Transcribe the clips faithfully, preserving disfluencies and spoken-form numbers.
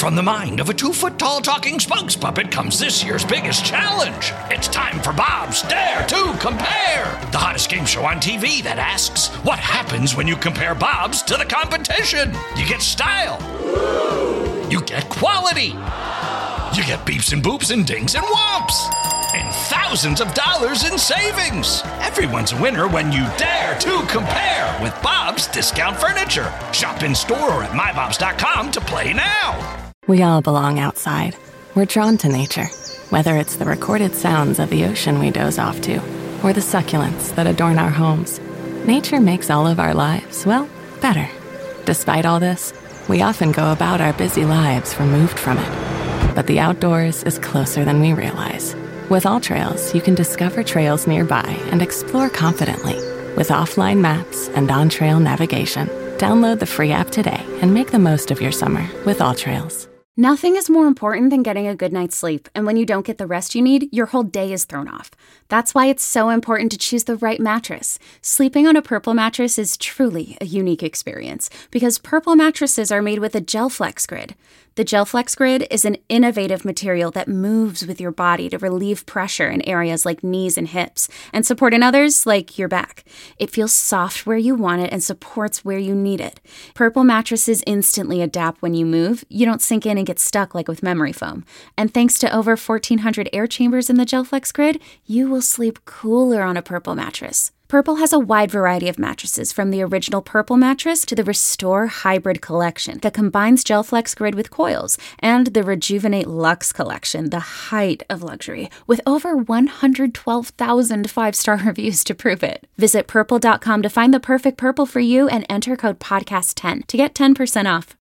from the mind of a two-foot-tall talking spokes puppet comes this year's biggest challenge. It's time for Bob's Dare to Compare, the hottest game show on T V that asks, what happens when you compare Bobs to the competition? You get style. You get quality. You get beeps and boops and dings and whomps. And thousands of dollars in savings. Everyone's a winner when you dare to compare with Bob's Discount Furniture. Shop in store or at my bobs dot com to play now. We all belong outside. We're drawn to nature, whether it's the recorded sounds of the ocean we doze off to, or the succulents that adorn our homes. Nature makes all of our lives, well, better. Despite all this, we often go about our busy lives removed from it. But the outdoors is closer than we realize. With AllTrails, you can discover trails nearby and explore confidently. With offline maps and on-trail navigation, download the free app today and make the most of your summer with AllTrails. Nothing is more important than getting a good night's sleep, and when you don't get the rest you need, your whole day is thrown off. That's why it's so important to choose the right mattress. Sleeping on a Purple mattress is truly a unique experience, because Purple mattresses are made with a GelFlex Grid. The GelFlex Grid is an innovative material that moves with your body to relieve pressure in areas like knees and hips, and support in others like your back. It feels soft where you want it and supports where you need it. Purple mattresses instantly adapt when you move. You don't sink in and get stuck like with memory foam. And thanks to over fourteen hundred air chambers in the GelFlex Grid, you will sleep cooler on a Purple mattress. Purple has a wide variety of mattresses, from the original Purple mattress to the Restore Hybrid collection that combines GelFlex Grid with coils, and the Rejuvenate Luxe collection, the height of luxury, with over one hundred twelve thousand five-star reviews to prove it. Visit purple dot com to find the perfect Purple for you and enter code podcast ten to get ten percent off.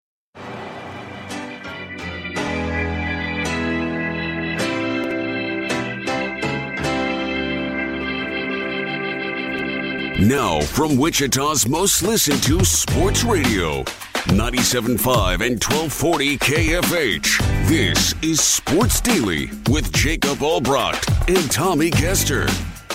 Now, from Wichita's most listened to sports radio, ninety-seven point five and twelve forty K F H. This is Sports Daily with Jacob Albrecht and Tommy Kester.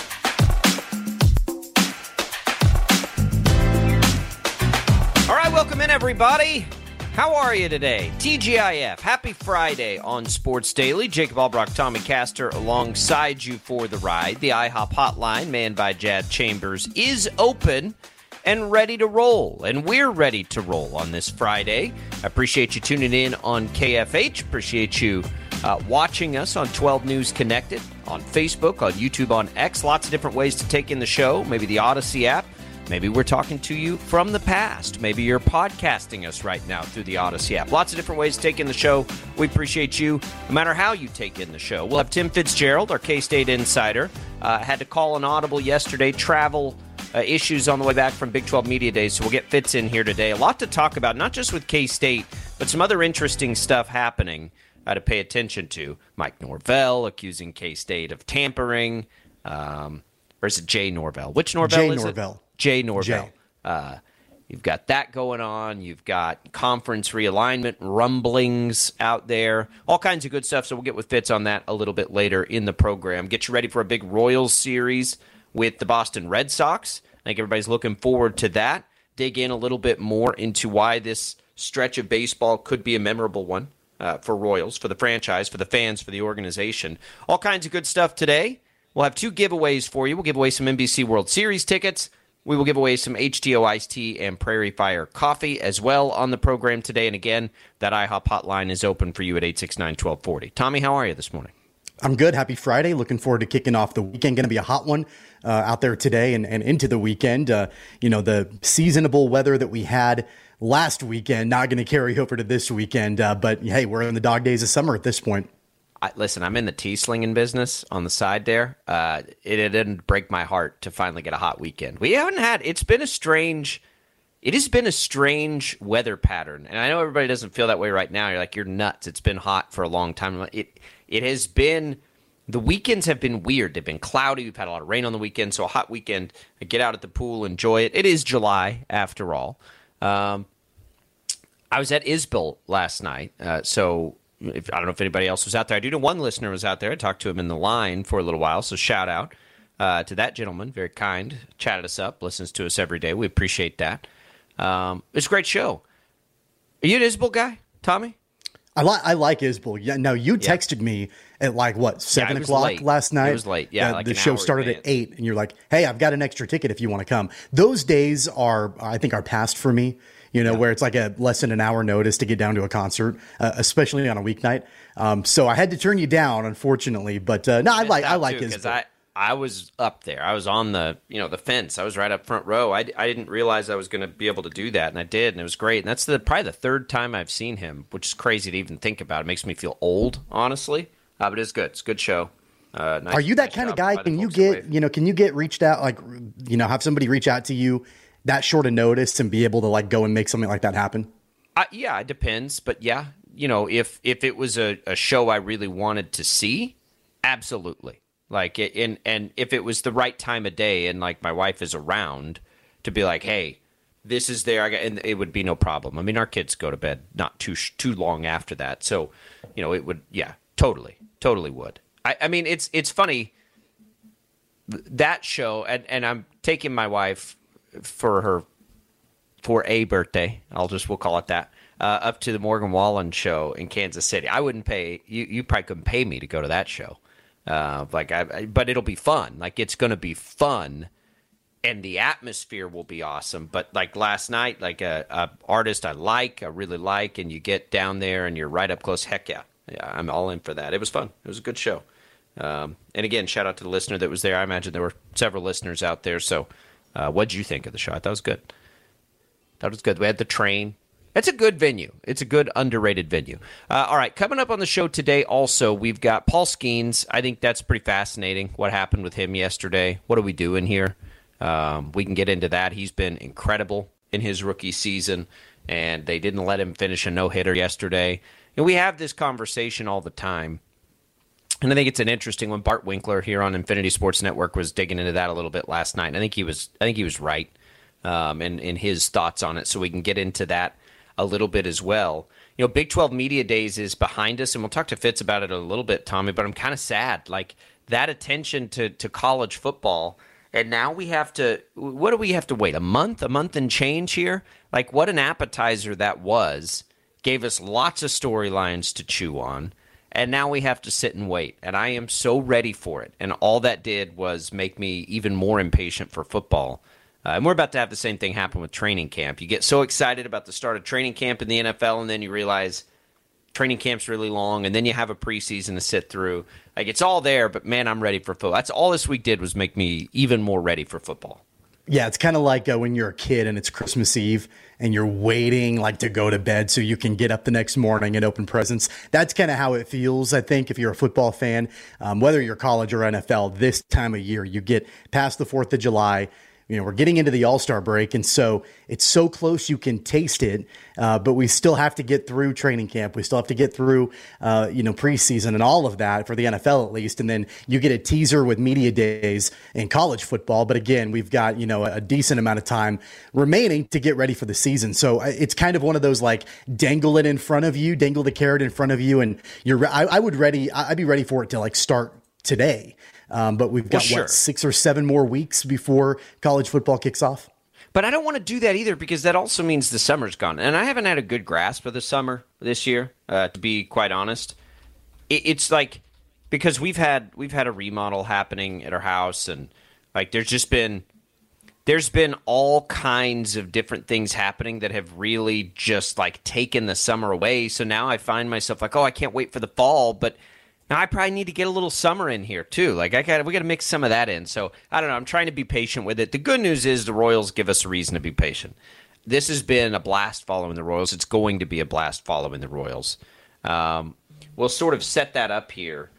All right, welcome in, everybody. How are you today? T G I F, happy Friday on Sports Daily. Jacob Albrecht, Tommy Castor alongside you for the ride. The IHOP hotline, manned by Jad Chambers, is open and ready to roll. And we're ready to roll on this Friday. I appreciate you tuning in on K F H. Appreciate you uh, watching us on twelve News Connected, on Facebook, on YouTube, on X. Lots of different ways to take in the show. Maybe the Odyssey app. Maybe we're talking to you from the past. Maybe you're podcasting us right now through the Odyssey app. Lots of different ways to take in the show. We appreciate you no matter how you take in the show. We'll have Tim Fitzgerald, our K-State insider. Uh, had to call an audible yesterday. Travel uh, issues on the way back from Big twelve Media Days, so we'll get Fitz in here today. A lot to talk about, not just with K-State, but some other interesting stuff happening uh, to pay attention to. Mike Norvell accusing K-State of tampering. Um, or is it Jay Norvell? Which Norvell Jay is Norvell. it? Jay Norvell. Jay. Uh, you've got that going on. You've got conference realignment rumblings out there. All kinds of good stuff, so we'll get with Fitz on that a little bit later in the program. Get you ready for a big Royals series with the Boston Red Sox. I think everybody's looking forward to that. Dig in a little bit more into why this stretch of baseball could be a memorable one uh, for Royals, for the franchise, for the fans, for the organization. All kinds of good stuff today. We'll have two giveaways for you. We'll give away some N B C World Series tickets. We will give away some H two O iced tea and Prairie Fire coffee as well on the program today. And again, that IHOP hotline is open for you at eight six nine, one two four zero. Tommy, how are you this morning? I'm good. Happy Friday. Looking forward to kicking off the weekend. Going to be a hot one uh, out there today and, and into the weekend. Uh, you know, the seasonable weather that we had last weekend, not going to carry over to this weekend. Uh, but hey, we're in the dog days of summer at this point. I, listen, I'm in the tea slinging business on the side there. Uh, it, it didn't break my heart to finally get a hot weekend. We haven't had, it's been a strange, it has been a strange weather pattern. And I know everybody doesn't feel that way right now. You're like, you're nuts. It's been hot for a long time. It, it has been, the weekends have been weird. They've been cloudy. We've had a lot of rain on the weekend. So a hot weekend, get out at the pool, enjoy it. It is July after all. Um, I was at Isbell last night. Uh, so, If, I don't know if anybody else was out there. I do know one listener was out there. I talked to him in the line for a little while, so shout out uh, to that gentleman. Very kind. Chatted us up, listens to us every day. We appreciate that. Um, it's a great show. Are you an Isbell guy, Tommy? I like I like Isbell. Yeah, no, you texted yeah. me at like what seven yeah, o'clock late. last night. It was late. Yeah, uh, like the show started advance. at eight, and you're like, "Hey, I've got an extra ticket if you want to come." Those days are, I think, are past for me. You know, yeah. where it's like a less than an hour notice to get down to a concert, uh, especially on a weeknight. Um, so I had to turn you down, unfortunately. But uh, no, I like I like Isbell. I I was up there. I was on the you know the fence. I was right up front row. I, I didn't realize I was going to be able to do that, and I did, and it was great. And that's the probably the third time I've seen him, which is crazy to even think about. It makes me feel old, honestly. Uh, but it's good. It's a good show. Uh, nice, Are you that nice kind of guy? Can you get away. you know? Can you get reached out? Like you know, have somebody reach out to you that short of notice and be able to like go and make something like that happen? Uh, yeah, it depends. But yeah, you know, if if it was a, a show I really wanted to see, absolutely. Like, and and if it was the right time of day and like my wife is around to be like, hey, this is there, I got, and it would be no problem. I mean, our kids go to bed not too too long after that, so you know, it would, yeah, totally, totally would. I, I mean, it's it's funny that show, and and I'm taking my wife for her for a birthday. I'll just we'll call it that. Uh, up to the Morgan Wallen show in Kansas City. I wouldn't pay you. You probably couldn't pay me to go to that show. Uh, like I, I, but it'll be fun. Like it's going to be fun, and the atmosphere will be awesome. But like last night, like a, a artist I like, I really like, and you get down there and you're right up close. Heck yeah, yeah, I'm all in for that. It was fun. It was a good show. Um, and again, shout out to the listener that was there. I imagine there were several listeners out there. So, uh, what'd you think of the show? I thought it was good. That was good. We had the train. It's a good venue. It's a good underrated venue. Uh, all right, coming up on the show today also, we've got Paul Skeens. I think that's pretty fascinating, what happened with him yesterday. What are we doing here? Um, we can get into that. He's been incredible in his rookie season, and they didn't let him finish a no-hitter yesterday. And we have this conversation all the time, and I think it's an interesting one. Bart Winkler here on Infinity Sports Network was digging into that a little bit last night, and I think he was I think he was right um, in, in his thoughts on it, so we can get into that a little bit as well. You know, Big twelve Media Days is behind us, and we'll talk to Fitz about it a little bit, Tommy, but I'm kind of sad. Like, that attention to, to college football, and now we have to, what do we have to wait, a month, a month and change here? Like, what an appetizer that was. Gave us lots of storylines to chew on, and now we have to sit and wait, and I am so ready for it, and all that did was make me even more impatient for football. Uh, and we're about to have the same thing happen with training camp. You get so excited about the start of training camp in the N F L, and then you realize training camp's really long, and then you have a preseason to sit through. Like, it's all there, but, man, I'm ready for football. That's all this week did was make me even more ready for football. Yeah, it's kind of like uh, when you're a kid and it's Christmas Eve and you're waiting like to go to bed so you can get up the next morning and open presents. That's kind of how it feels, I think, if you're a football fan, um, whether you're college or N F L, this time of year. You get past the fourth of July. You know, we're getting into the All-Star break, and so it's so close you can taste it, uh, but we still have to get through training camp. We still have to get through, uh, you know, preseason and all of that for the N F L at least, and then you get a teaser with media days in college football. But again, we've got, you know, a decent amount of time remaining to get ready for the season. So it's kind of one of those, like, dangle it in front of you, dangle the carrot in front of you, and you're. I, I would ready. I'd be ready for it to like start today. Um, but we've got, well, sure. what, six or seven more weeks before college football kicks off? But I don't want to do that either, because that also means the summer's gone. And I haven't had a good grasp of the summer this year, uh, to be quite honest. It, it's like, because we've had we've had a remodel happening at our house, and like there's just been there's been all kinds of different things happening that have really just like taken the summer away. So now I find myself like, oh, I can't wait for the fall, but now I probably need to get a little summer in here too. Like I got, we got to mix some of that in. So I don't know. I'm trying to be patient with it. The good news is the Royals give us a reason to be patient. This has been a blast following the Royals. It's going to be a blast following the Royals. Um, we'll sort of set that up here.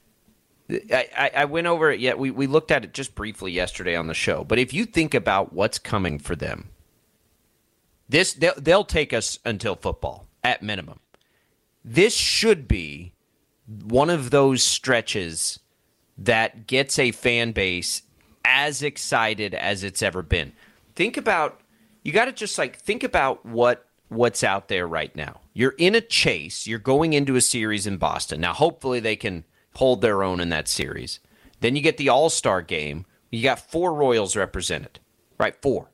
I, I, I went over it. Yeah, we we looked at it just briefly yesterday on the show. But if you think about what's coming for them, this they'll, they'll take us until football at minimum. This should be one of those stretches that gets a fan base as excited as it's ever been. Think about, you got to just like think about what what's out there right now. You're in a chase. You're going into a series in Boston. Now, hopefully they can hold their own in that series. Then you get the All-Star game. You got four Royals represented, right? Four.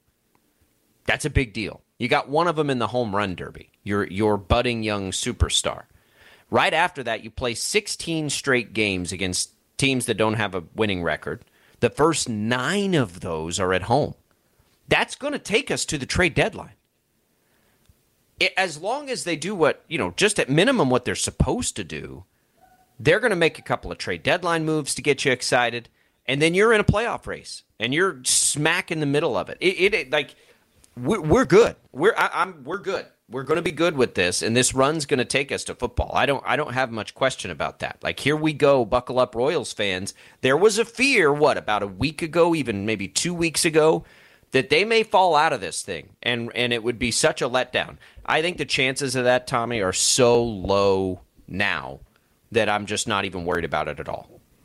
That's a big deal. You got one of them in the home run derby, your your budding young superstar. Right after that, you play sixteen straight games against teams that don't have a winning record. The first nine of those are at home. That's going to take us to the trade deadline. It, as long as they do what, you know, just at minimum what they're supposed to do, they're going to make a couple of trade deadline moves to get you excited, and then you're in a playoff race, and you're smack in the middle of it. It, it like we're, we're good. We're I, I'm we're good. We're going to be good with this, and this run's going to take us to football. I don't I don't have much question about that. Like, here we go, buckle up, Royals fans. There was a fear, what, about a week ago, even maybe two weeks ago, that they may fall out of this thing, and, and it would be such a letdown. I think the chances of that, Tommy, are so low now that I'm just not even worried about it at all.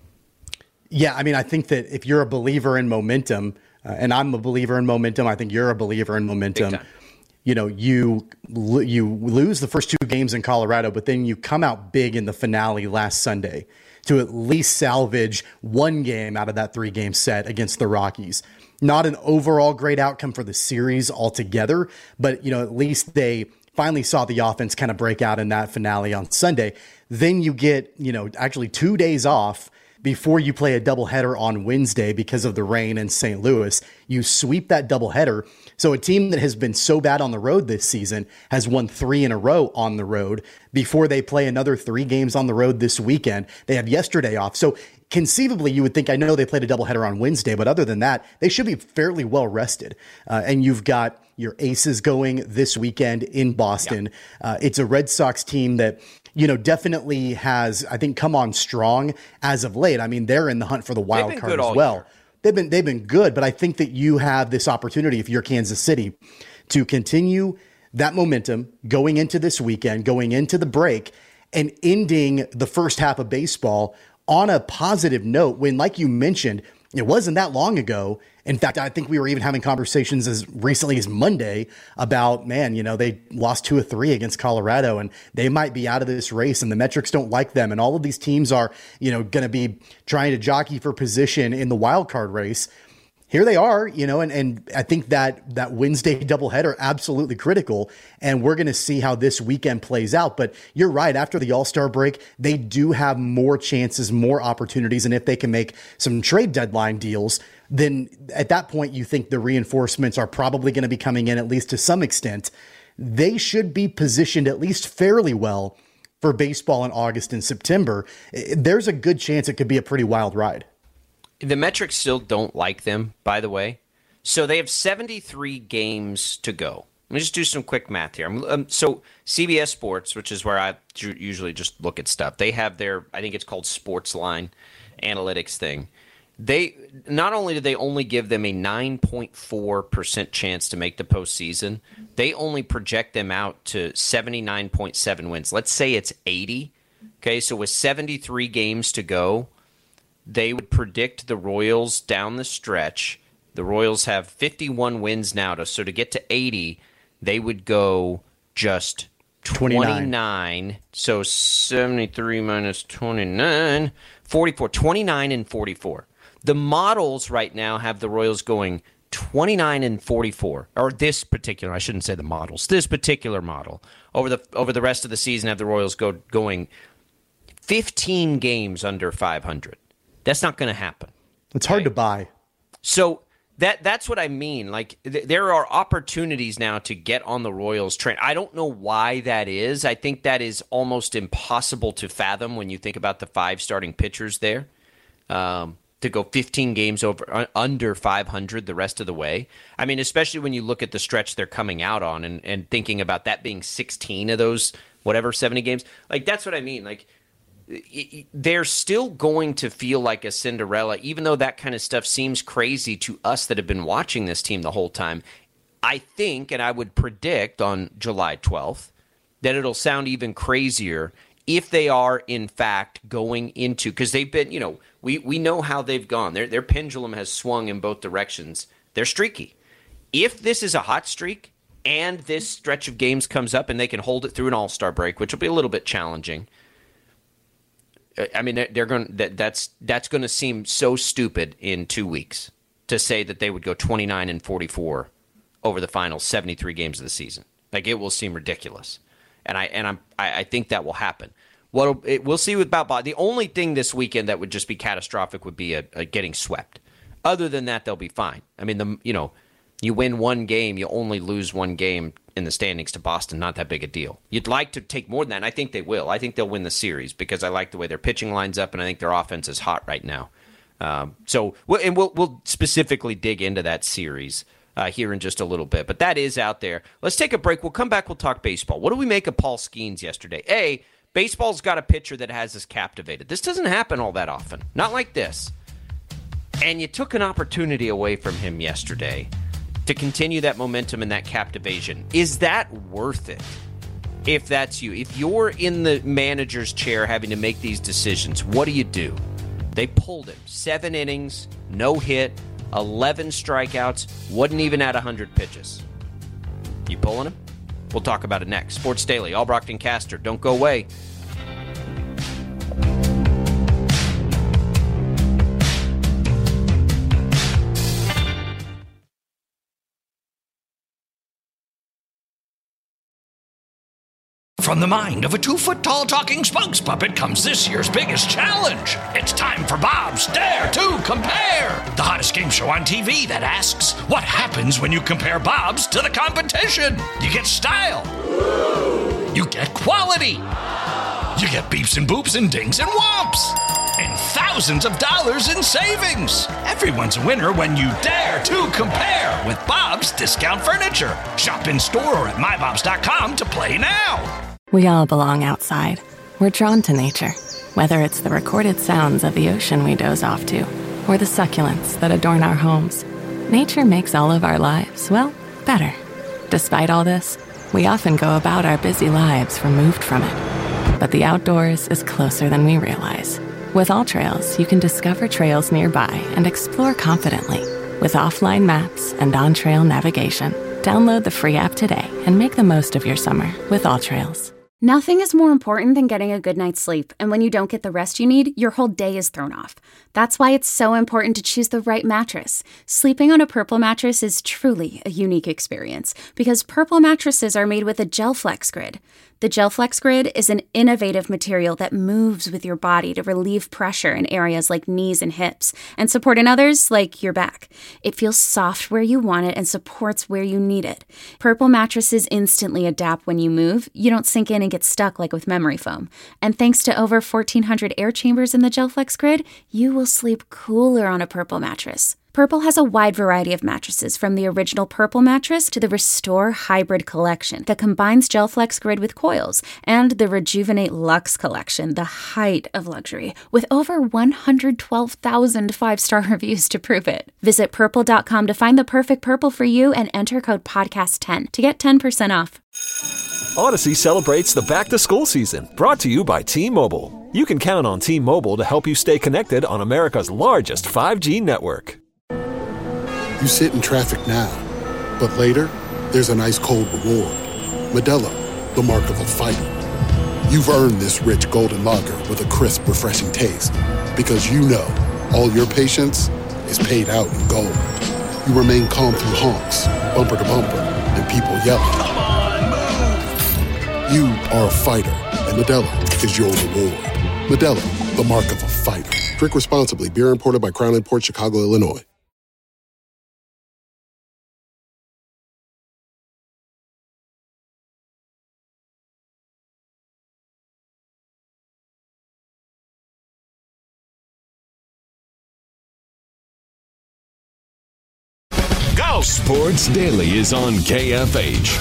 Yeah, I mean, I think that if you're a believer in momentum, uh, and I'm a believer in momentum, I think you're a believer in momentum. You know, you you lose the first two games in Colorado, but then you come out big in the finale last Sunday to at least salvage one game out of that three-game set against the Rockies. Not an overall great outcome for the series altogether, but, you know, at least they finally saw the offense kind of break out in that finale on Sunday. Then you get, you know, actually two days off before you play a doubleheader on Wednesday because of the rain in Saint Louis. You sweep that doubleheader. So a team that has been so bad on the road this season has won three in a row on the road before they play another three games on the road this weekend. They have yesterday off. So conceivably, you would think, I know they played a doubleheader on Wednesday, but other than that, they should be fairly well rested. Uh, and you've got your aces going this weekend in Boston. Yeah. Uh, it's a Red Sox team that, you know, definitely has, I think, come on strong as of late. I mean, they're in the hunt for the wild card as well. Year. They've been they've been good, but I think that you have this opportunity, if you're Kansas City, to continue that momentum going into this weekend, going into the break, and ending the first half of baseball on a positive note when, like you mentioned, it wasn't that long ago. In fact, I think we were even having conversations as recently as Monday about, man, you know, they lost two or three against Colorado and they might be out of this race and the metrics don't like them. And all of these teams are, you know, going to be trying to jockey for position in the wild card race. Here they are, you know, and, and I think that that Wednesday doubleheader absolutely critical. And we're going to see how this weekend plays out. But you're right. After the All-Star break, they do have more chances, more opportunities. And if they can make some trade deadline deals, then at that point, you think the reinforcements are probably going to be coming in, at least to some extent. They should be positioned at least fairly well for baseball in August and September. There's a good chance it could be a pretty wild ride. The metrics still don't like them, by the way. So they have seventy-three games to go. Let me just do some quick math here. Um, so C B S Sports, which is where I usually just look at stuff, they have their, I think it's called Sportsline analytics thing. They not only do they only give them a nine point four percent chance to make the postseason, they only project them out to seventy-nine point seven wins. Let's say it's eighty. Okay, so with seventy-three games to go, they would predict the Royals down the stretch. The Royals have fifty-one wins now, to, so to get to eighty, they would go just twenty-nine. twenty-nine. So seventy-three minus twenty-nine, forty-four. twenty-nine and forty-four. The models right now have the Royals going twenty-nine and forty-four, or this particular, I shouldn't say the models, this particular model. Over the over the rest of the season, have the Royals go going fifteen games under five hundred. That's not going to happen. It's hard okay? to buy. So that that's what I mean. Like, th- there are opportunities now to get on the Royals train. I don't know why that is. I think that is almost impossible to fathom when you think about the five starting pitchers there. Um, to go fifteen games over uh, under five hundred the rest of the way. I mean, especially when you look at the stretch they're coming out on and, and thinking about that being sixteen of those, whatever, seventy games. Like, that's what I mean. Like, they're still going to feel like a Cinderella, even though that kind of stuff seems crazy to us that have been watching this team the whole time. I think, and I would predict on July twelfth, that it'll sound even crazier if they are, in fact, going into, because they've been, you know, we, we know how they've gone. Their, their pendulum has swung in both directions. They're streaky. If this is a hot streak and this stretch of games comes up and they can hold it through an All-Star break, which will be a little bit challenging, I mean, they're going that that's that's going to seem so stupid in two weeks to say that they would go twenty-nine and forty-four over the final seventy-three games of the season. Like, it will seem ridiculous, and I and I'm I, I think that will happen. What it, we'll see about Bob. The only thing this weekend that would just be catastrophic would be a, a getting swept. Other than that, they'll be fine. I mean, the you know, you win one game, you only lose one game in the standings to Boston. Not that big a deal. You'd like to take more than that, and I think they will. I think they'll win the series because I like the way their pitching lines up, and I think their offense is hot right now. Um, so, and we'll we'll specifically dig into that series uh, here in just a little bit. But that is out there. Let's take a break. We'll come back. We'll talk baseball. What do we make of Paul Skeens yesterday? A, baseball's got a pitcher that has us captivated. This doesn't happen all that often. Not like this. And you took an opportunity away from him yesterday to continue that momentum and that captivation. Is that worth it? If that's you, if you're in the manager's chair having to make these decisions, what do you do? They pulled him. Seven innings, no hit, eleven strikeouts, wasn't even at one hundred pitches. You pulling him? We'll talk about it next. Sports Daily, Albrocht and Caster. Don't go away. From the mind of a two-foot-tall talking spokes puppet comes this year's biggest challenge. It's time for Bob's Dare to Compare, the hottest game show on T V that asks, what happens when you compare Bob's to the competition? You get style. You get quality. You get beeps and boops and dings and whomps. And thousands of dollars in savings. Everyone's a winner when you dare to compare with Bob's Discount Furniture. Shop in store or at my bobs dot com to play now. We all belong outside. We're drawn to nature, whether it's the recorded sounds of the ocean we doze off to, or the succulents that adorn our homes. Nature makes all of our lives, well, better. Despite all this, we often go about our busy lives removed from it. But the outdoors is closer than we realize. With AllTrails, you can discover trails nearby and explore confidently. With offline maps and on-trail navigation, download the free app today and make the most of your summer with AllTrails. Nothing is more important than getting a good night's sleep, and when you don't get the rest you need, your whole day is thrown off. That's why it's so important to choose the right mattress. Sleeping on a Purple mattress is truly a unique experience because Purple mattresses are made with a GelFlex Grid. The GelFlex Grid is an innovative material that moves with your body to relieve pressure in areas like knees and hips and support in others like your back. It feels soft where you want it and supports where you need it. Purple mattresses instantly adapt when you move. You don't sink in and get stuck like with memory foam. And thanks to over fourteen hundred air chambers in the GelFlex Grid, you will sleep cooler on a Purple mattress. Purple has a wide variety of mattresses, from the original Purple mattress to the Restore Hybrid collection that combines GelFlex Grid with coils, and the Rejuvenate Luxe collection, the height of luxury, with over one hundred twelve thousand five-star reviews to prove it. Visit purple dot com to find the perfect Purple for you and enter code podcast ten to get ten percent off. Odyssey celebrates the back-to-school season, brought to you by T-Mobile. You can count on T-Mobile to help you stay connected on America's largest five G network. You sit in traffic now, but later, there's an ice-cold reward. Modelo, the mark of a fighter. You've earned this rich golden lager with a crisp, refreshing taste. Because you know, all your patience is paid out in gold. You remain calm through honks, bumper to bumper, and people yelling. Come on, move! You are a fighter, and Modelo is your reward. Modelo, the mark of a fighter. Drink responsibly. Beer imported by Crown Imports, Chicago, Illinois. Sports Daily is on K F H.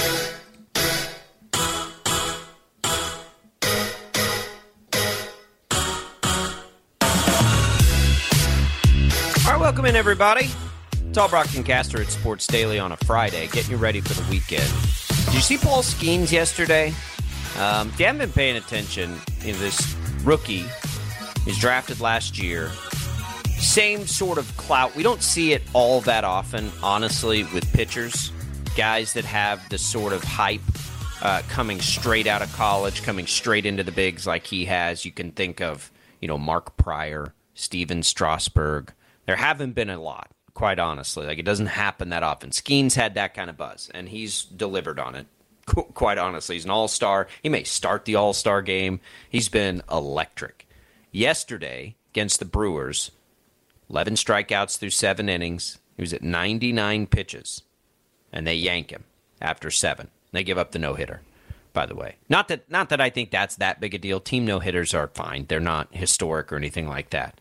All right, welcome in, everybody. It's Albrocht and Caster at Sports Daily on a Friday, getting you ready for the weekend. Did you see Paul Skeens yesterday? Um, if you haven't been paying attention, you know, this rookie is drafted last year. Same sort of clout. We don't see it all that often, honestly, with pitchers. Guys that have the sort of hype uh, coming straight out of college, coming straight into the bigs like he has. You can think of, you know, Mark Pryor, Steven Strasburg. There haven't been a lot, quite honestly. Like, it doesn't happen that often. Skeens had that kind of buzz, and he's delivered on it. quite honestly. He's an all-star. He may start the all-star game. He's been electric. Yesterday, against the Brewers, eleven strikeouts through seven innings. He was at ninety-nine pitches, and they yank him after seven. They give up the no-hitter, by the way. Not that not that I think that's that big a deal. Team no-hitters are fine. They're not historic or anything like that.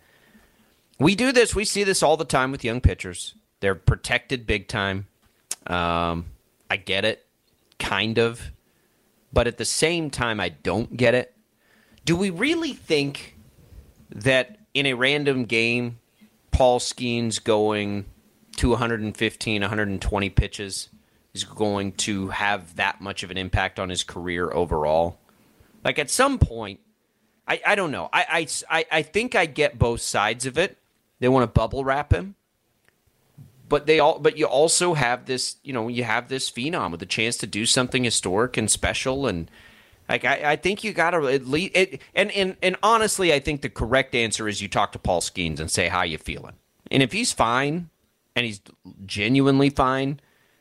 We do this. We see this all the time with young pitchers. They're protected big time. Um, I get it, kind of. But at the same time, I don't get it. Do we really think that in a random game, Paul Skeens going to one fifteen, one twenty pitches is going to have that much of an impact on his career overall? Like, at some point, I, I don't know. I, I, I think I get both sides of it. They want to bubble wrap him. But they all, but you also have this, you know, you have this phenom with a chance to do something historic and special, and like I, I think you got to at least. It, and and and honestly, I think the correct answer is you talk to Paul Skeens and say how you feeling, and if he's fine, and he's genuinely fine,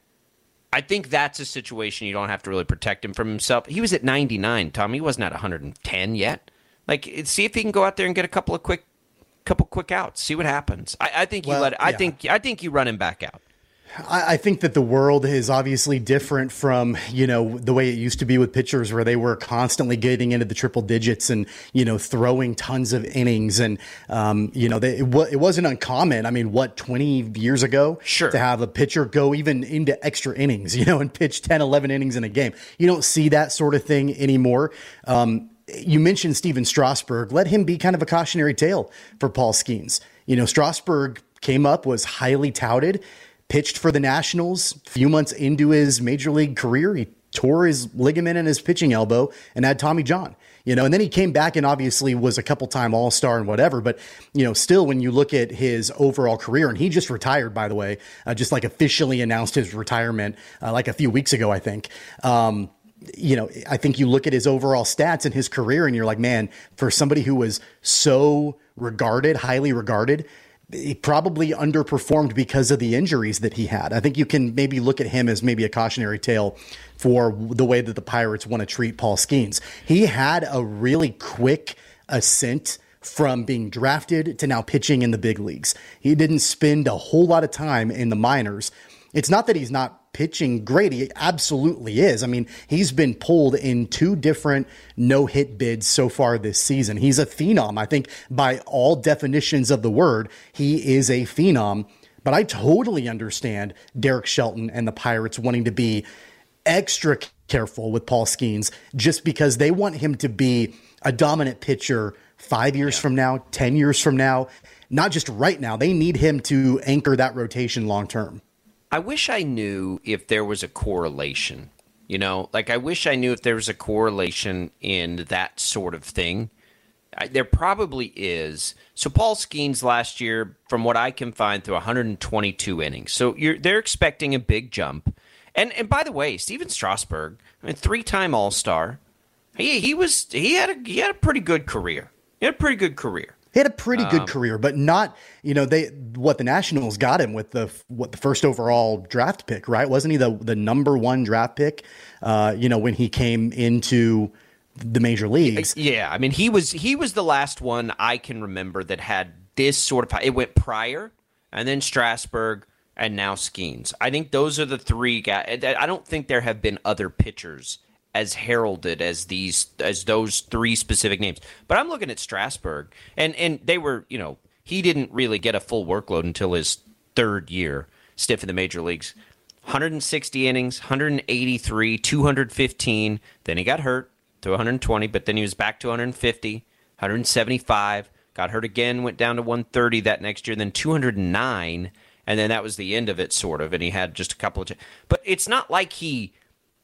I think that's a situation you don't have to really protect him from himself. He was at ninety-nine, Tom. He wasn't at one hundred ten yet. Like, see if he can go out there and get a couple of quick. couple quick outs, see what happens. I, I think you well, let. I yeah. think. I think you run him back out. I, I think that the world is obviously different from, you know, the way it used to be with pitchers where they were constantly getting into the triple digits and, you know, throwing tons of innings. And, um, you know, they, it, it wasn't uncommon. I mean, what, twenty years ago sure. to have a pitcher go even into extra innings, you know, and pitch ten, eleven innings in a game. You don't see that sort of thing anymore. Um, You mentioned Steven Strasburg. Let him be kind of a cautionary tale for Paul Skeens. You know, Strasburg came up, was highly touted, pitched for the Nationals. A few months into his major league career, he tore his ligament in his pitching elbow and had Tommy John. You know, and then he came back and obviously was a couple time All-Star and whatever. But, you know, still when you look at his overall career, and he just retired, by the way, uh, just like officially announced his retirement uh, like a few weeks ago, I think. Um, You know, I think you look at his overall stats in his career and you're like, man, for somebody who was so regarded, highly regarded, he probably underperformed because of the injuries that he had. I think you can maybe look at him as maybe a cautionary tale for the way that the Pirates want to treat Paul Skeens. He had a really quick ascent from being drafted to now pitching in the big leagues. He didn't spend a whole lot of time in the minors. It's not that he's not pitching great. He absolutely is. I mean, he's been pulled in two different no-hit bids so far this season. He's a phenom. I think by all definitions of the word, he is a phenom. But I totally understand Derek Shelton and the Pirates wanting to be extra careful with Paul Skeens just because they want him to be a dominant pitcher five years yeah. from now, ten years from now, not just right now. They need him to anchor that rotation long term. I wish I knew if there was a correlation, you know, like I wish I knew if there was a correlation in that sort of thing. I, there probably is. So Paul Skeens last year, from what I can find, through one hundred twenty-two innings. So you're, they're expecting a big jump. And and by the way, Steven Strasburg, I mean, three-time All-Star, he he was he had a he had a pretty good career. He had a pretty good career. He had a pretty good um, career, but not, you know, they, what the Nationals got him with the, what the first overall draft pick, right? Wasn't he the, the number one draft pick, uh, you know, when he came into the major leagues? Yeah. I mean, he was, he was the last one I can remember that had this sort of, it went Pryor and then Strasburg and now Skeens. I think those are the three guys. I don't think there have been other pitchers as heralded as these, as those three specific names. But I'm looking at Strasburg, and, and they were, you know, he didn't really get a full workload until his third year, stiff in the major leagues. one hundred sixty innings, one hundred eighty-three, two hundred fifteen. Then he got hurt to one hundred twenty, but then he was back to one hundred fifty, one hundred seventy-five, got hurt again, went down to one hundred thirty that next year, then two hundred nine, and then that was the end of it, sort of, and he had just a couple of... Ch- but it's not like he...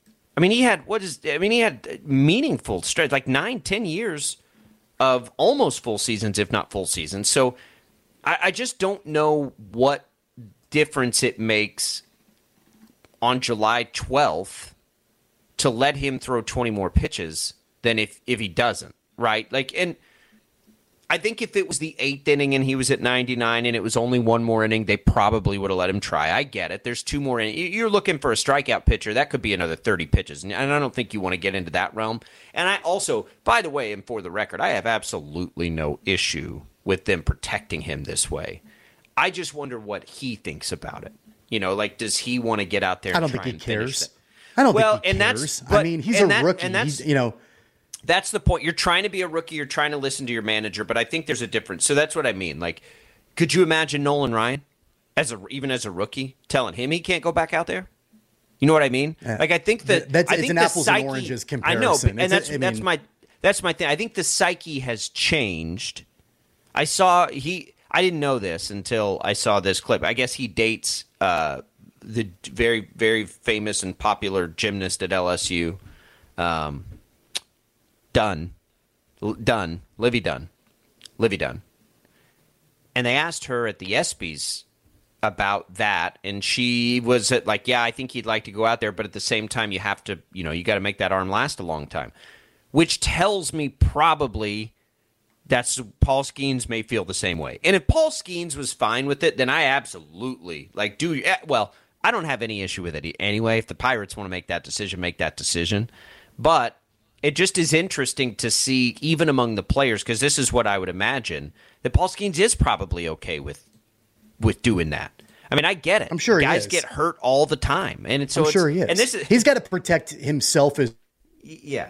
I mean, he had what is? I mean, he had meaningful stretch, like nine, ten years of almost full seasons, if not full seasons. So, I, I just don't know what difference it makes on July twelfth to let him throw twenty more pitches than if if he doesn't, right? Like, and I think if it was the eighth inning and he was at ninety-nine and it was only one more inning, they probably would have let him try. I get it. There's two more innings. You're looking for a strikeout pitcher. That could be another thirty pitches. And I don't think you want to get into that realm. And I also, by the way, and for the record, I have absolutely no issue with them protecting him this way. I just wonder what he thinks about it. You know, like, does he want to get out there and I don't try think he and finish cares. that? I don't well, think he and cares. That's, I but, mean, he's a that, rookie. And that's, he's, you know, that's the point. You're trying to be a rookie. You're trying to listen to your manager, but I think there's a difference. So that's what I mean. Like, could you imagine Nolan Ryan, as a even as a rookie, telling him he can't go back out there? You know what I mean? Yeah. Like, I think that that's I it's think an the apples psyche, and oranges comparison. I know, but, and it's that's a, I that's mean, my that's my thing. I think the psyche has changed. I saw he. I didn't know this until I saw this clip. I guess he dates uh, the very very famous and popular gymnast at L S U, um, Dunn. Dunn, Livy Dunn, Livy Dunn. And they asked her at the ESPYs about that, and she was at like, yeah, I think he'd like to go out there, but at the same time, you have to, you know, you got to make that arm last a long time, which tells me probably that's Paul Skeens may feel the same way. And if Paul Skeens was fine with it, then I absolutely like do. Well, I don't have any issue with it anyway. If the Pirates want to make that decision, make that decision, but. It just is interesting to see, even among the players, because this is what I would imagine, that Paul Skeens is probably okay with with doing that. I mean, I get it. I'm sure guys he is. get hurt all the time, and it's so I'm it's, sure he is. And this is he's got to protect himself as yeah.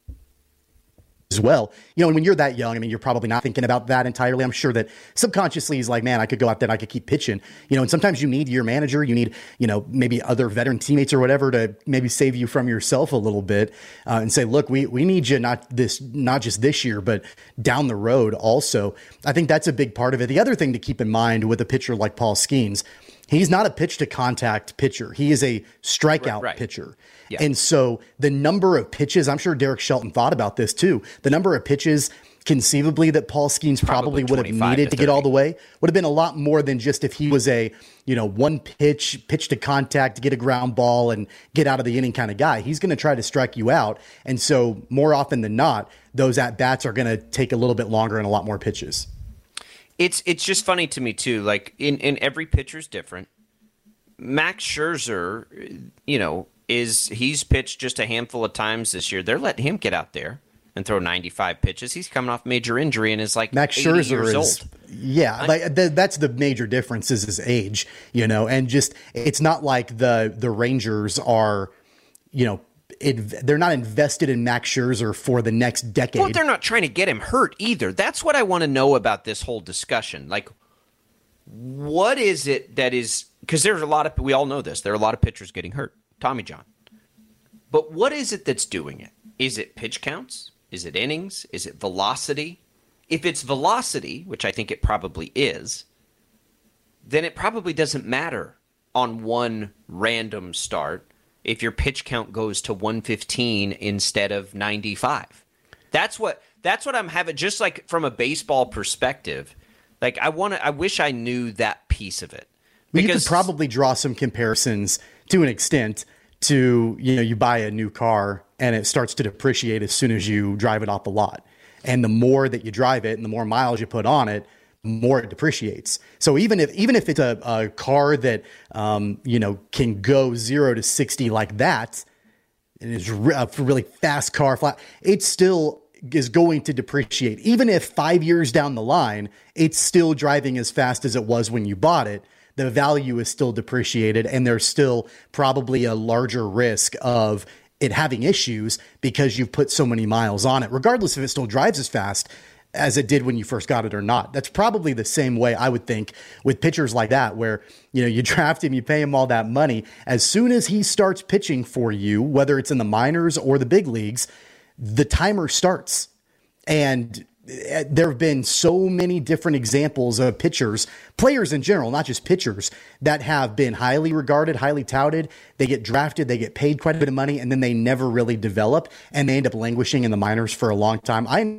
as well. You know, and when you're that young, I mean, you're probably not thinking about that entirely. I'm sure that subconsciously he's like, man, I could go out there and I could keep pitching. You know, and sometimes you need your manager, you need, you know, maybe other veteran teammates or whatever to maybe save you from yourself a little bit uh, and say, look, we we need you not this, not just this year, but down the road also. I think that's a big part of it. The other thing to keep in mind with a pitcher like Paul Skeens, he's not a pitch to contact pitcher. He is a strikeout right, right. pitcher. Yeah. And so the number of pitches, I'm sure Derek Shelton thought about this too. The number of pitches conceivably that Paul Skeens probably, probably would have needed to, to get all the way would have been a lot more than just if he was a, you know, one pitch, pitch to contact, get a ground ball and get out of the inning kind of guy. He's going to try to strike you out. And so more often than not, those at bats are going to take a little bit longer and a lot more pitches. It's it's just funny to me too. Like in, in every pitcher's different. Max Scherzer, you know, is he's pitched just a handful of times this year. They're letting him get out there and throw ninety-five pitches. He's coming off major injury and is like Max eighty Scherzer years is, old. Yeah, like th- that's the major difference is his age, you know, and just it's not like the the Rangers are, you know, it, they're not invested in Max Scherzer for the next decade. Well, they're not trying to get him hurt either. That's what I want to know about this whole discussion. Like, what is it that is – because there's a lot of – we all know this. There are a lot of pitchers getting hurt. Tommy John. But what is it that's doing it? Is it pitch counts? Is it innings? Is it velocity? If it's velocity, which I think it probably is, then it probably doesn't matter on one random start if your pitch count goes to one fifteen instead of ninety-five. That's what that's what I'm having, just like from a baseball perspective. Like I want to I wish I knew that piece of it. Well, Because you could probably draw some comparisons to an extent to, you know, you buy a new car and it starts to depreciate as soon as you drive it off the lot. And the more that you drive it and the more miles you put on it, the more it depreciates. So even if even if it's a, a car that, um, you know, can go zero to sixty like that, and is re- a really fast car, flat, it still is going to depreciate. Even if five years down the line, it's still driving as fast as it was when you bought it, the value is still depreciated, and there's still probably a larger risk of it having issues because you've put so many miles on it, regardless if it still drives as fast as it did when you first got it or not. That's probably the same way I would think with pitchers like that, where, you know, you draft him, you pay him all that money. As soon as he starts pitching for you, whether it's in the minors or the big leagues, the timer starts. And there have been so many different examples of pitchers, players in general, not just pitchers, that have been highly regarded, highly touted. They get drafted, they get paid quite a bit of money, and then they never really develop, and they end up languishing in the minors for a long time. I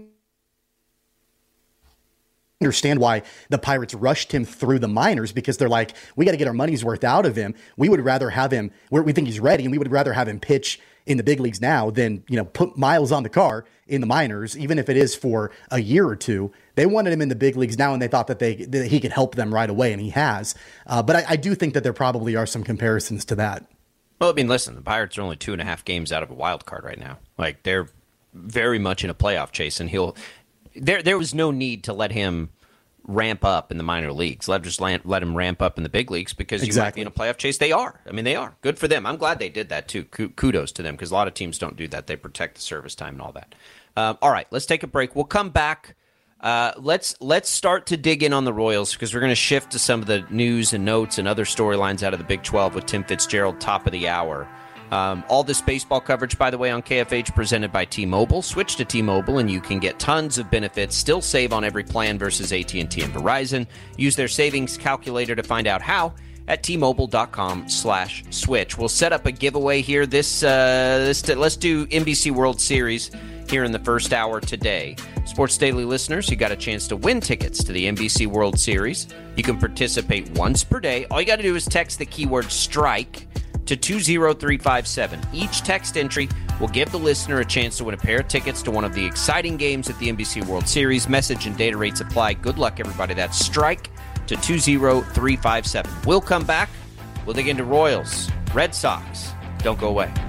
understand why the Pirates rushed him through the minors, because they're like, we got to get our money's worth out of him. We would rather have him, we think he's ready, and we would rather have him pitch in the big leagues now, then, you know, put miles on the car in the minors, even if it is for a year or two. They wanted him in the big leagues now, and they thought that they that he could help them right away, and he has. Uh, but I, I do think that there probably are some comparisons to that. Well, I mean, listen, the Pirates are only two and a half games out of a wild card right now. Like, they're very much in a playoff chase, and he'll there there was no need to let him ramp up in the minor leagues. Let just let, let him ramp up in the big leagues because you exactly. might be in a playoff chase. They are. I mean, they are. Good for them. I'm glad they did that, too. Kudos to them, because a lot of teams don't do that. They protect the service time and all that. Um, all right, let's take a break. We'll come back. Uh, let's let's start to dig in on the Royals, because we're going to shift to some of the news and notes and other storylines out of the Big twelve with Tim Fitzgerald, top of the hour. Um, all this baseball coverage, by the way, on K F H, presented by T-Mobile. Switch to T-Mobile, and you can get tons of benefits. Still save on every plan versus A T and T and Verizon. Use their savings calculator to find out how at T-Mobile.com slash switch. We'll set up a giveaway here. This, uh, this let's do N B C World Series here in the first hour today. Sports Daily listeners, you got a chance to win tickets to the N B C World Series. You can participate once per day. All you got to do is text the keyword strike to two zero three five seven. Each text entry will give the listener a chance to win a pair of tickets to one of the exciting games at the N B C World Series. Message and data rates apply. Good luck, everybody. That's strike to two zero three five seven. We'll come back. We'll dig into Royals, Red Sox. Don't go away.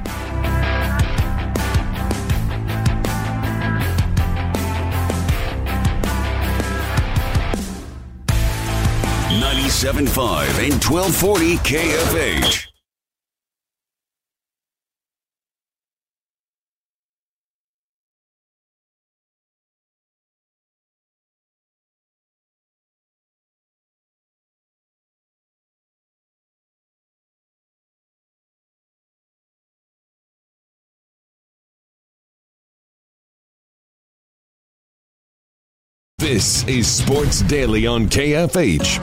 ninety-seven point five and twelve forty K F H. This is Sports Daily on K F H.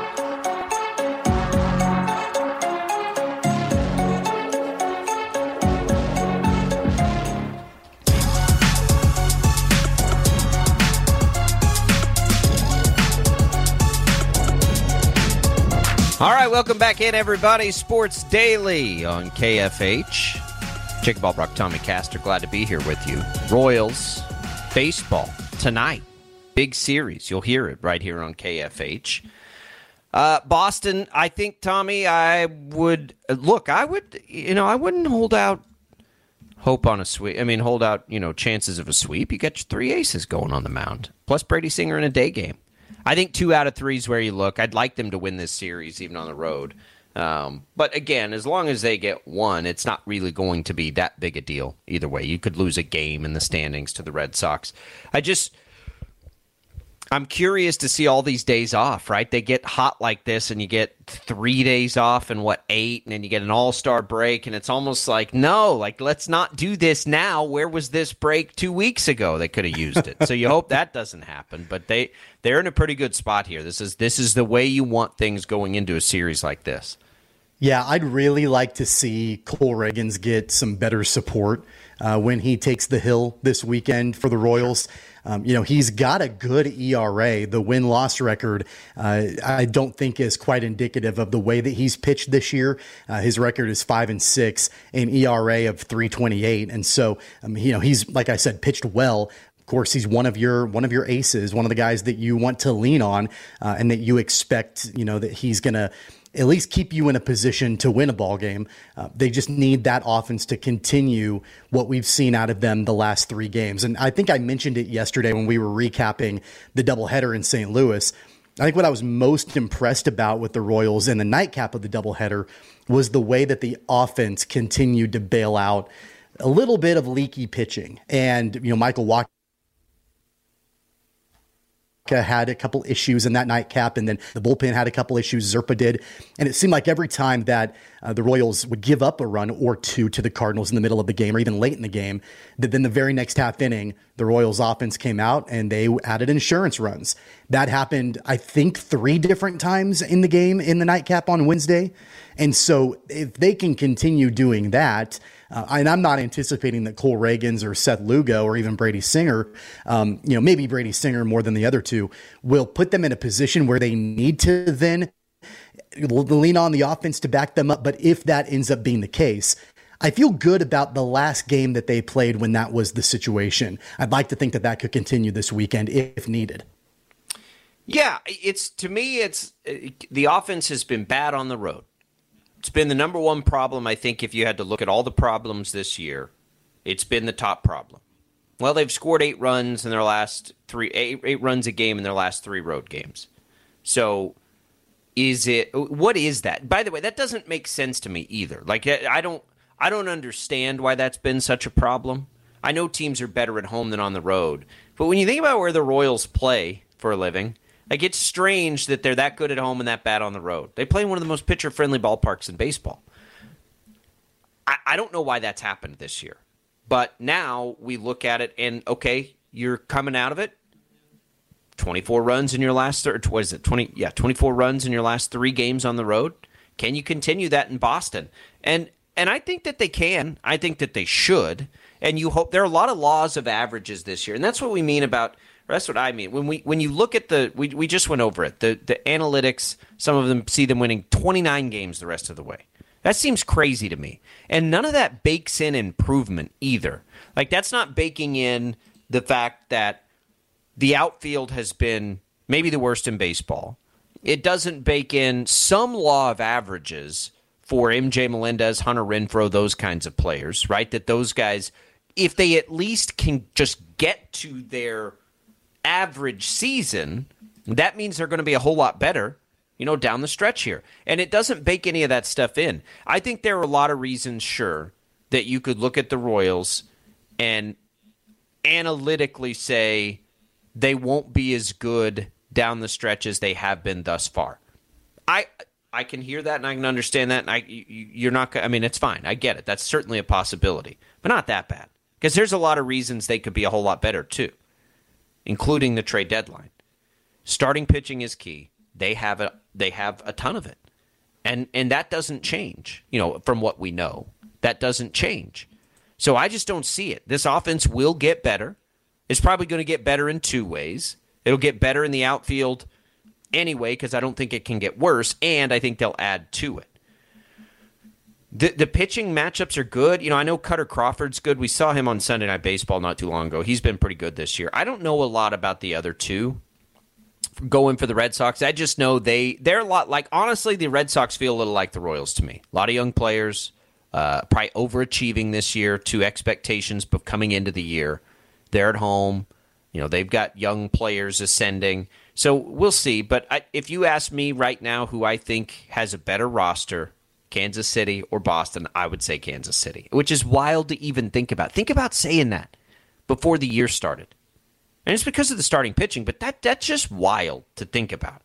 All right, welcome back in, everybody. Sports Daily on K F H. Jacob Albrock, Tommy Castor, glad to be here with you. Royals baseball tonight. Big series. You'll hear it right here on K F H. Uh, Boston, I think, Tommy, I would, look, I would, you know, I wouldn't hold out hope on a sweep. I mean, hold out, you know, chances of a sweep. You got your three aces going on the mound, plus Brady Singer in a day game. I think two out of three is where you look. I'd like them to win this series, even on the road. Um, but again, as long as they get one, it's not really going to be that big a deal either way. You could lose a game in the standings to the Red Sox. I just, I'm curious to see all these days off, right? They get hot like this, and you get three days off and what, eight, and then you get an all-star break, and it's almost like, no, like, let's not do this now. Where was this break two weeks ago? They could have used it. So you hope that doesn't happen, but they, they're in a pretty good spot here. This is, this is the way you want things going into a series like this. Yeah, I'd really like to see Cole Ragans get some better support uh, when he takes the hill this weekend for the Royals. Um, you know, he's got a good E R A. The win-loss record, uh, I don't think is quite indicative of the way that he's pitched this year. Uh, his record is five and six, an E R A of three twenty-eight. And so, um, you know, he's, like I said, pitched well. Of course, he's one of your one of your aces, one of the guys that you want to lean on, uh, and that you expect, you know, that he's going to at least keep you in a position to win a ball game. Uh, they just need that offense to continue what we've seen out of them the last three games. And I think I mentioned it yesterday when we were recapping the doubleheader in Saint Louis. I think what I was most impressed about with the Royals in the nightcap of the doubleheader was the way that the offense continued to bail out a little bit of leaky pitching. And, you know, Michael Wacha had a couple issues in that nightcap, and then the bullpen had a couple issues. Zerpa did. And it seemed like every time that uh, the Royals would give up a run or two to the Cardinals in the middle of the game or even late in the game, that then the very next half inning, the Royals offense came out and they added insurance runs. That happened, I think, three different times in the game in the nightcap on Wednesday. And so if they can continue doing that, Uh, and I'm not anticipating that Cole Ragans or Seth Lugo or even Brady Singer, um, you know, maybe Brady Singer more than the other two, will put them in a position where they need to then lean on the offense to back them up. But if that ends up being the case, I feel good about the last game that they played when that was the situation. I'd like to think that that could continue this weekend if needed. Yeah, it's to me, it's the offense has been bad on the road. It's been the number one problem, I think, if you had to look at all the problems this year. It's been the top problem. Well, they've scored eight runs in their last three, eight, eight runs a game in their last three road games. So is it, what is that? By the way, that doesn't make sense to me either. Like, I don't, I don't understand why that's been such a problem. I know teams are better at home than on the road. But when you think about where the Royals play for a living, like, it's strange that they're that good at home and that bad on the road. They play in one of the most pitcher-friendly ballparks in baseball. I, I don't know why that's happened this year. But now we look at it and, okay, you're coming out of it. twenty-four runs in your last, or what is it, twenty? Yeah, twenty-four runs in your last three games on the road. Can you continue that in Boston? And and I think that they can. I think that they should. And you hope there are a lot of laws of averages this year, and that's what we mean about. That's what I mean. When we when you look at the, we we just went over it. The the analytics, some of them see them winning twenty-nine games the rest of the way. That seems crazy to me. And none of that bakes in improvement either. Like, that's not baking in the fact that the outfield has been maybe the worst in baseball. It doesn't bake in some law of averages for M J Melendez, Hunter Renfroe, those kinds of players, right? That those guys, if they at least can just get to their average season, that means they're going to be a whole lot better, you know, down the stretch here. And it doesn't bake any of that stuff in. I think there are a lot of reasons, sure, that you could look at the Royals and analytically say they won't be as good down the stretch as they have been thus far. I I can hear that and I can understand that. And I you're not. I mean, it's fine. I get it. That's certainly a possibility, but not that bad, because there's a lot of reasons they could be a whole lot better too, including the trade deadline. Starting pitching is key. They have a they have a ton of it, and and that doesn't change. You know, from what we know, that doesn't change. So I just don't see it. This offense will get better. It's probably going to get better in two ways. It'll get better in the outfield anyway, because I don't think it can get worse, and I think they'll add to it. The the pitching matchups are good. You know, I know Cutter Crawford's good. We saw him on Sunday Night Baseball not too long ago. He's been pretty good this year. I don't know a lot about the other two going for the Red Sox. I just know they, they're a lot like, honestly, the Red Sox feel a little like the Royals to me. A lot of young players, uh, probably overachieving this year to expectations of coming into the year. They're at home. You know, they've got young players ascending. So we'll see. But I, if you ask me right now who I think has a better roster, Kansas City or Boston, I would say Kansas City, which is wild to even think about. Think about saying that before the year started. And it's because of the starting pitching, but that that's just wild to think about.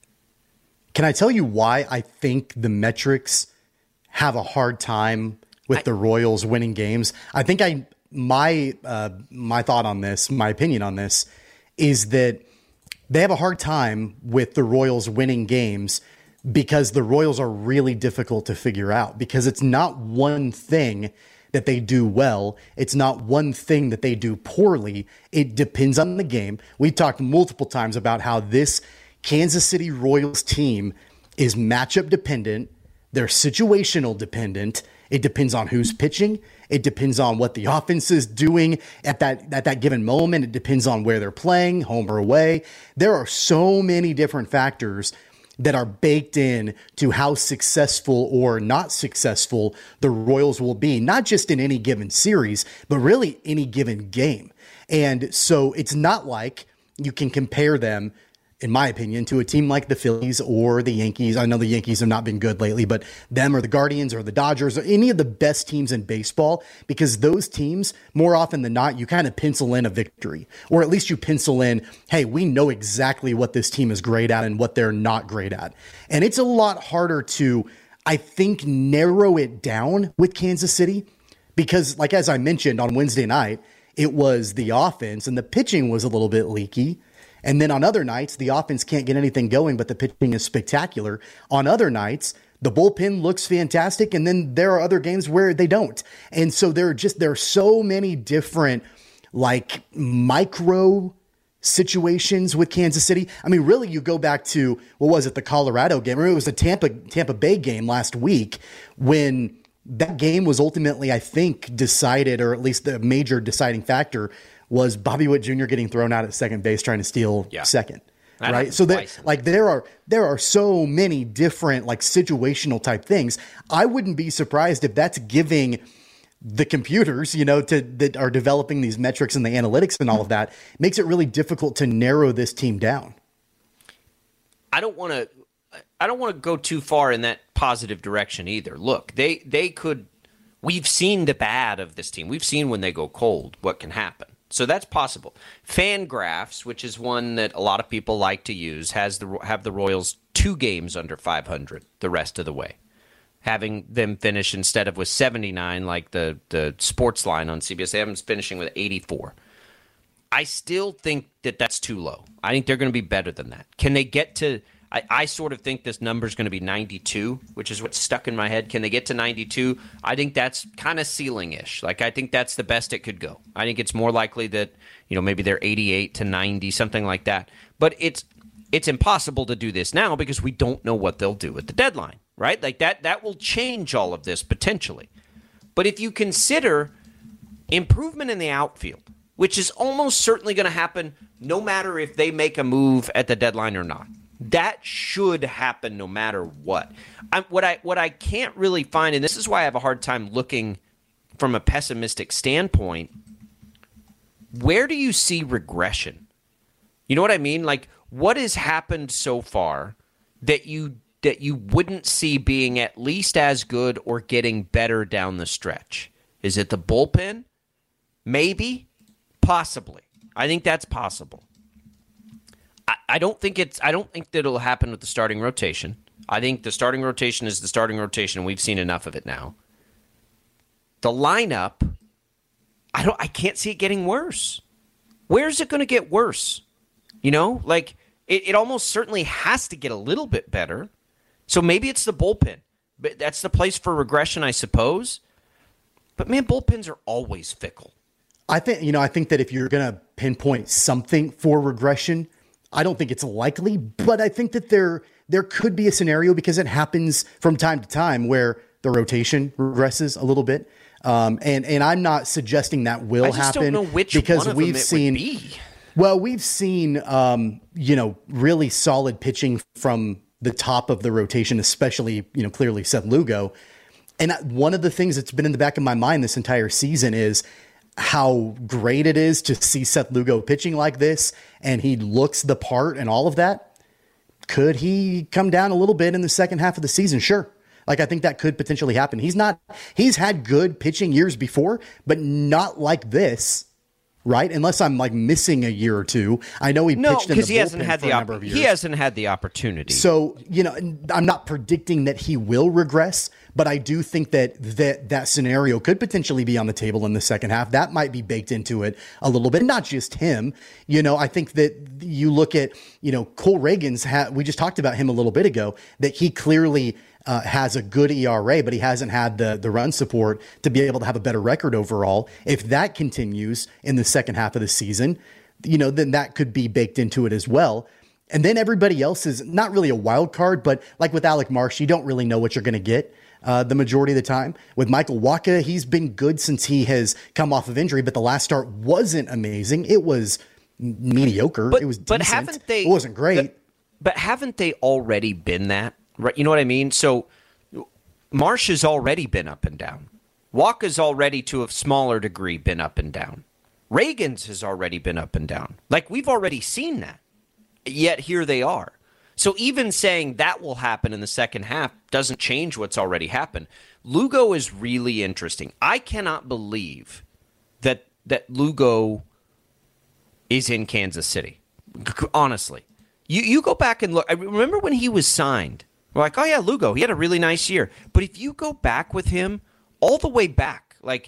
Can I tell you why I think the metrics have a hard time with I, the Royals winning games? I think I my uh, my thought on this, my opinion on this, is that they have a hard time with the Royals winning games because the Royals are really difficult to figure out, because it's not one thing that they do well. It's not one thing that they do poorly. It depends on the game. We talked multiple times about how this Kansas City Royals team is matchup dependent. They're situational dependent. It depends on who's pitching. It depends on what the offense is doing at that, at that given moment. It depends on where they're playing, home or away. There are so many different factors that are baked in to how successful or not successful the Royals will be, not just in any given series, but really any given game. And so it's not like you can compare them, in my opinion, to a team like the Phillies or the Yankees. I know the Yankees have not been good lately, but them or the Guardians or the Dodgers or any of the best teams in baseball, because those teams, more often than not, you kind of pencil in a victory, or at least you pencil in, hey, we know exactly what this team is great at and what they're not great at. And it's a lot harder to, I think, narrow it down with Kansas City, because like, as I mentioned on Wednesday night, it was the offense and the pitching was a little bit leaky. And then on other nights, the offense can't get anything going, but the pitching is spectacular. On other nights, the bullpen looks fantastic, and then there are other games where they don't. And so there are just there are so many different like micro situations with Kansas City. I mean, really, you go back to, what was it, the Colorado game, or it was the Tampa Tampa Bay game last week when that game was ultimately, I think, decided, or at least the major deciding factor was Bobby Witt Junior getting thrown out at second base trying to steal yeah. second. That right. So that like there are there are so many different like situational type things. I wouldn't be surprised if that's giving the computers, you know, to that are developing these metrics and the analytics and all of that, makes it really difficult to narrow this team down. I don't want to I don't want to go too far in that positive direction either. Look, they they could we've seen the bad of this team. We've seen when they go cold what can happen. So that's possible. Fangraphs, which is one that a lot of people like to use, has the have the Royals two games under five hundred the rest of the way, having them finish instead of with seventy-nine like the, the sports line on C B S. They have them finishing with eighty-four. I still think that that's too low. I think they're going to be better than that. Can they get to I, I sort of think this number is going to be ninety-two, which is what's stuck in my head. Can they get to ninety-two? I think that's kind of ceiling-ish. Like, I think that's the best it could go. I think it's more likely that, you know, maybe they're eighty-eight to ninety, something like that. But it's it's impossible to do this now because we don't know what they'll do at the deadline, right? Like, that that will change all of this potentially. But if you consider improvement in the outfield, which is almost certainly going to happen no matter if they make a move at the deadline or not. That should happen no matter what. I, what I what I can't really find, and this is why I have a hard time looking from a pessimistic standpoint, where do you see regression? You know what I mean? Like, what has happened so far that you that you wouldn't see being at least as good or getting better down the stretch? Is it the bullpen? Maybe. Possibly. I think that's possible. I don't think it's. I don't think that it'll happen with the starting rotation. I think the starting rotation is the starting rotation, and we've seen enough of it now. The lineup, I don't. I can't see it getting worse. Where is it going to get worse? You know, like it, it almost certainly has to get a little bit better. So maybe it's the bullpen, but that's the place for regression, I suppose. But man, bullpens are always fickle. I think you know. I think that if you're going to pinpoint something for regression, I don't think it's likely, but I think that there there could be a scenario because it happens from time to time where the rotation regresses a little bit. Um, and, and I'm not suggesting that will I just happen don't know which because one of we've them it seen, would be. well, we've seen, um, you know, really solid pitching from the top of the rotation, especially, you know, clearly Seth Lugo. And one of the things that's been in the back of my mind this entire season is how great it is to see Seth Lugo pitching like this, and he looks the part and all of that. Could he come down a little bit in the second half of the season? Sure. Like, I think that could potentially happen. He's not, he's had good pitching years before, but not like this, right? Unless I'm like missing a year or two. I know he no, pitched in the he hasn't had for the a op- number of years. He hasn't had the opportunity. So, you know, I'm not predicting that he will regress, but I do think that that, that scenario could potentially be on the table in the second half. That might be baked into it a little bit. Not just him. You know, I think that you look at, you know, Cole Reagans, ha- we just talked about him a little bit ago, that he clearly uh, has a good E R A, but he hasn't had the, the run support to be able to have a better record overall. If that continues in the second half of the season, you know, then that could be baked into it as well. And then everybody else is not really a wild card, but like with Alec Marsh, you don't really know what you're going to get. Uh, the majority of the time. With Michael Wacha, he's been good since he has come off of injury, but the last start wasn't amazing. It was mediocre. But, it was but decent. haven't they? It wasn't great. But, but haven't they already been that? Right? You know what I mean? So Marsh has already been up and down. Wacha's already, to a smaller degree, been up and down. Reagans has already been up and down. Like, we've already seen that. Yet here they are. So even saying that will happen in the second half doesn't change what's already happened. Lugo is really interesting. I cannot believe that that Lugo is in Kansas City. Honestly. You you go back and look. I remember when he was signed. We're like, oh yeah, Lugo, he had a really nice year. But if you go back with him, all the way back, like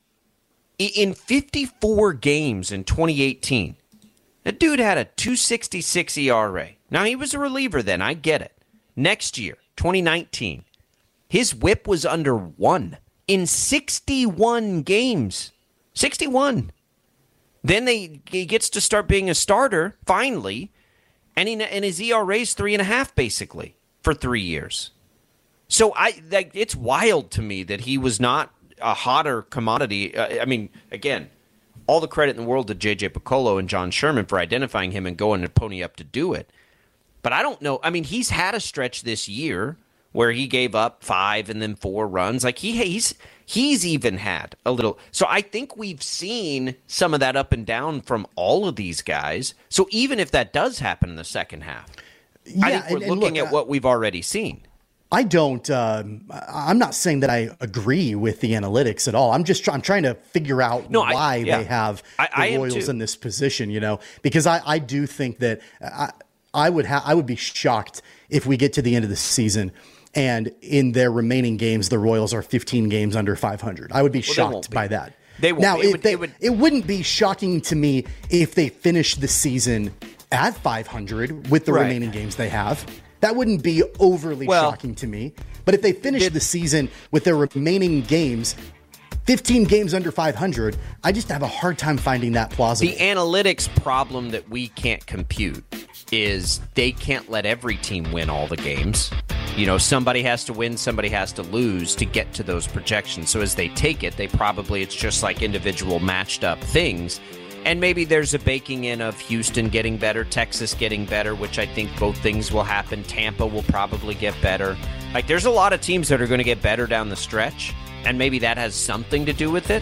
in fifty-four games in twenty eighteen, that dude had a two sixty-six E R A. Now, he was a reliever then. I get it. Next year, twenty nineteen, his whip was under one in sixty-one games. sixty-one. Then they, he gets to start being a starter, finally, and, he, and his E R A is three and a half, basically, for three years. So I like it's wild to me that he was not a hotter commodity. Uh, I mean, again, all the credit in the world to J J Picollo and John Sherman for identifying him and going to pony up to do it. But I don't know. I mean, he's had a stretch this year where he gave up five and then four runs. Like he he's he's even had a little. So I think we've seen some of that up and down from all of these guys. So even if that does happen in the second half, yeah, I think we're and, and looking look, at what we've already seen. I don't. Um, I'm not saying that I agree with the analytics at all. I'm just. I'm trying to figure out no, why I, yeah. they have I, the I Royals in this position. You know, because I, I do think that I, I would have. I would be shocked if we get to the end of the season and in their remaining games, the Royals are fifteen games under five hundred. I would be well, shocked be. by that. They won't. Now, It, if would, they, it, would, it wouldn't be shocking to me if they finished the season at five hundred with the right. remaining games they have. That wouldn't be overly well, shocking to me. But if they finish it, the season with their remaining games, fifteen games under five hundred, I just have a hard time finding that plausible. The analytics problem that we can't compute is they can't let every team win all the games. You know, somebody has to win, somebody has to lose to get to those projections. So as they take it, they probably, it's just like individual matched up things. And maybe there's a baking in of Houston getting better, Texas getting better, which I think both things will happen. Tampa will probably get better. Like, there's a lot of teams that are going to get better down the stretch, and maybe that has something to do with it.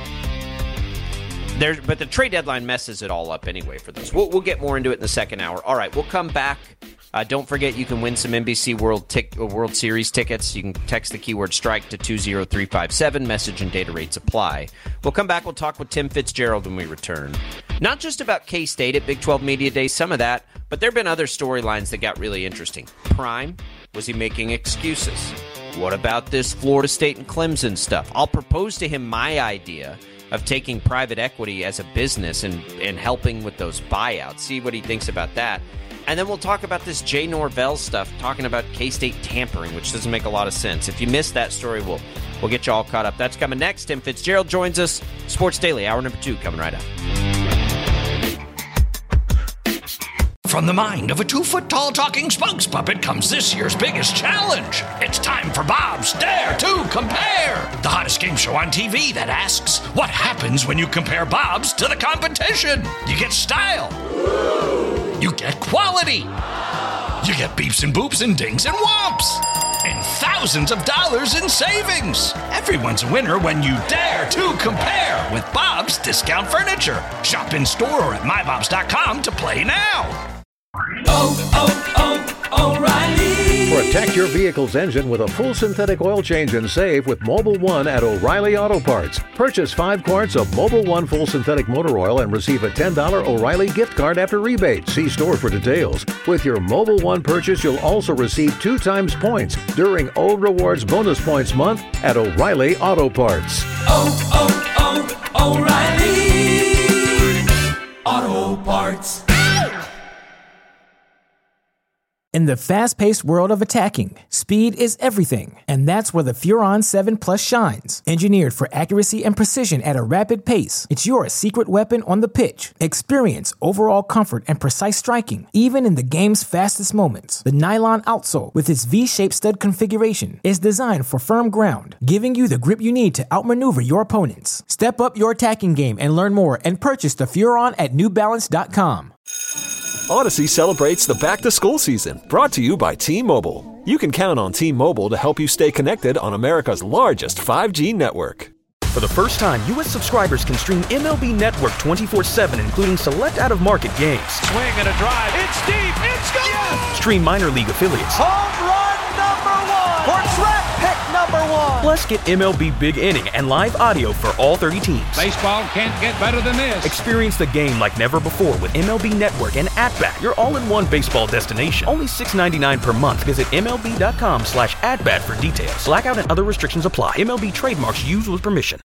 There's, but the trade deadline messes it all up anyway for those. We'll, we'll get more into it in the second hour. All right, we'll come back. Uh, don't forget, you can win some N B C World tic- World Series tickets. You can text the keyword strike to two zero three five seven. Message and data rates apply. We'll come back. We'll talk with Tim Fitzgerald when we return. Not just about K-State at Big twelve Media Day, some of that, but there have been other storylines that got really interesting. Prime, was he making excuses? What about this Florida State and Clemson stuff? I'll propose to him my idea of taking private equity as a business and, and helping with those buyouts. See what he thinks about that. And then we'll talk about this Jay Norvell stuff, talking about K-State tampering, which doesn't make a lot of sense. If you missed that story, we'll we'll get you all caught up. That's coming next. Tim Fitzgerald joins us. Sports Daily, hour number two, coming right up. From the mind of a two-foot-tall talking spokes puppet comes this year's biggest challenge. It's time for Bob's Dare to Compare, the hottest game show on T V that asks, what happens when you compare Bob's to the competition? You get style. You get quality. You get beeps and boops and dings and whomps. And thousands of dollars in savings. Everyone's a winner when you dare to compare with Bob's Discount Furniture. Shop in store or at my bobs dot com to play now. Oh, oh, oh, O'Reilly. Protect your vehicle's engine with a full synthetic oil change and save with Mobil one at O'Reilly Auto Parts. Purchase five quarts of Mobil one full synthetic motor oil and receive a ten dollars O'Reilly gift card after rebate. See store for details. With your Mobil one purchase, you'll also receive two times points during O Rewards Bonus Points Month at O'Reilly Auto Parts. Oh, oh, oh, O'Reilly Auto Parts. In the fast-paced world of attacking, speed is everything, and that's where the Furon seven Plus shines. Engineered for accuracy and precision at a rapid pace, it's your secret weapon on the pitch. Experience overall comfort and precise striking, even in the game's fastest moments. The nylon outsole, with its V-shaped stud configuration, is designed for firm ground, giving you the grip you need to outmaneuver your opponents. Step up your attacking game and learn more and purchase the Furon at new balance dot com. Odyssey celebrates the back-to-school season, brought to you by T-Mobile. You can count on T-Mobile to help you stay connected on America's largest five G network. For the first time, U S subscribers can stream M L B Network twenty-four seven, including select out-of-market games. Swing and a drive. It's deep. It's gone. Yes! Stream minor league affiliates. Home run number one. Or draft pick number one. Plus, get M L B Big Inning and live audio for all thirty teams. Baseball can't get better than this. Experience the game like never before with M L B Network and At-Bat, your all-in-one baseball destination. Only six ninety-nine per month. Visit M L B dot com slash at bat for details. Blackout and other restrictions apply. M L B trademarks used with permission.